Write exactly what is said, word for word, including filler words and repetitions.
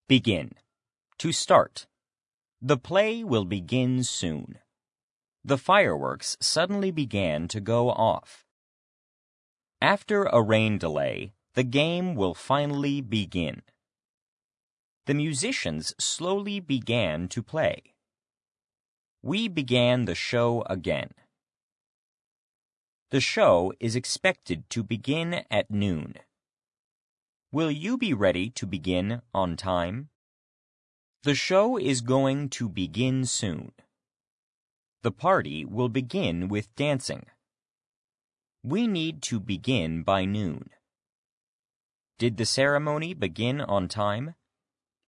Begin. To start. The play will begin soon. The fireworks suddenly began to go off. After a rain delay, the game will finally begin. The musicians slowly began to play. We began the show again. The show is expected to begin at noon. Will you be ready to begin on time? The show is going to begin soon. The party will begin with dancing. We need to begin by noon. Did the ceremony begin on time?